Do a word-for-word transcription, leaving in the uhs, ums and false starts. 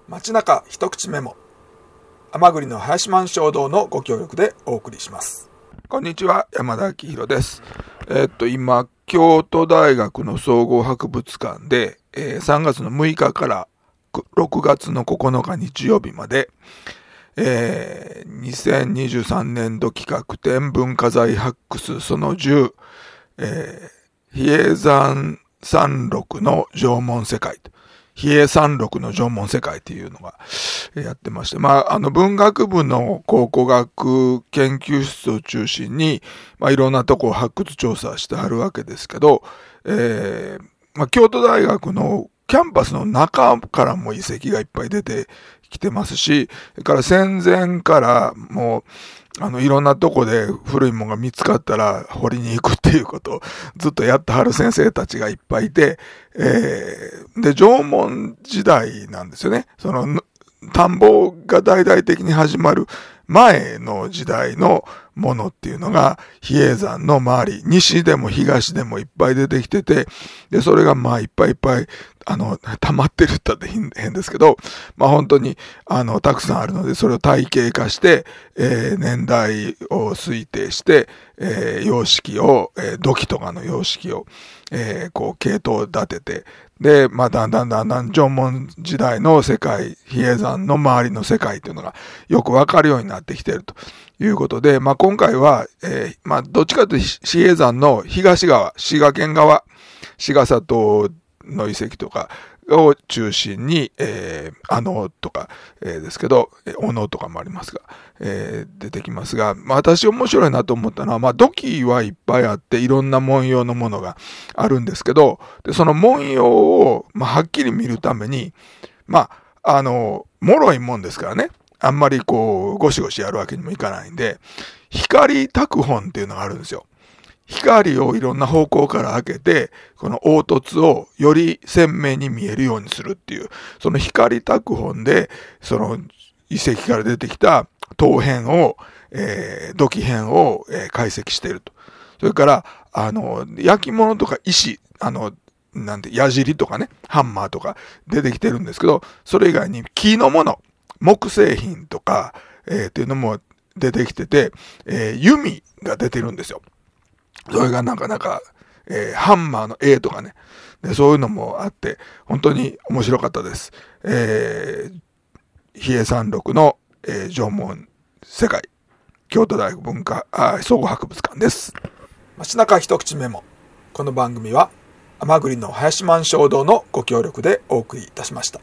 街中一口メモ、甘栗の林満衝動のご協力でお送りします。こんにちは、山田明宏です。えー、っと今京都大学の総合博物館で、えー、さんがつのむいかからろくがつのここのか日曜日まで、えー、にせんにじゅうさんねんど企画展文化財発掘そのじゅう、えー、比叡山山麓の縄文世界と比叡山麓の縄文世界っていうのがやってまして、まあ、あの文学部の考古学研究室を中心に、まあ、いろんなとこを発掘調査してあるわけですけど、えーまあ、京都大学のキャンパスの中からも遺跡がいっぱい出てきてますし、それから戦前からもうあのいろんなとこで古いものが見つかったら掘りに行くっていうことをずっとやってはる先生たちがいっぱいいて、えー、で縄文時代なんですよね。その田んぼが大々的に始まる前の時代のものっていうのが比叡山の周り、西でも東でもいっぱい出てきてて、でそれがまあいっぱいいっぱいあの溜まってるって言ったら変ですけど、まあ本当にあのたくさんあるので、それを体系化して、えー、年代を推定して、えー、様式を、えー、土器とかの様式を、えー、こう系統を立てて、で、まあ、だんだんだんだん縄文時代の世界、比叡山の周りの世界というのがよくわかるようになってきているということで、まあ、今回は、えー、まあ、どっちかというと比叡山の東側、滋賀県側、滋賀里の遺跡とかを中心に、えー、あのとか、えー、ですけど、おのとかもありますが、えー、出てきますが、まあ、私面白いなと思ったのは、まあ、土器はいっぱいあって、いろんな文様のものがあるんですけど、でその文様を、まあ、はっきり見るために、まあ、あの、脆いもんですからね、あんまりこう、ゴシゴシやるわけにもいかないんで、光拓本っていうのがあるんですよ。光をいろんな方向から開けて、この凹凸をより鮮明に見えるようにするっていう、その光拓本で、その遺跡から出てきた陶片を、えー、土器片を、えー、解析していると。それから、あの、焼き物とか石、あの、なんて、矢尻とかね、ハンマーとか出てきてるんですけど、それ以外に木のもの、木製品とか、えー、っていうのも出てきてて、えー、弓が出てるんですよ。それがなかなか、えー、ハンマーの絵とかね、で、そういうのもあって、本当に面白かったです。えー、比叡山麓の、えー、縄文世界、京都大学文化あ総合博物館です。街中一口メモ。この番組は、甘栗の林満衝動のご協力でお送りいたしました。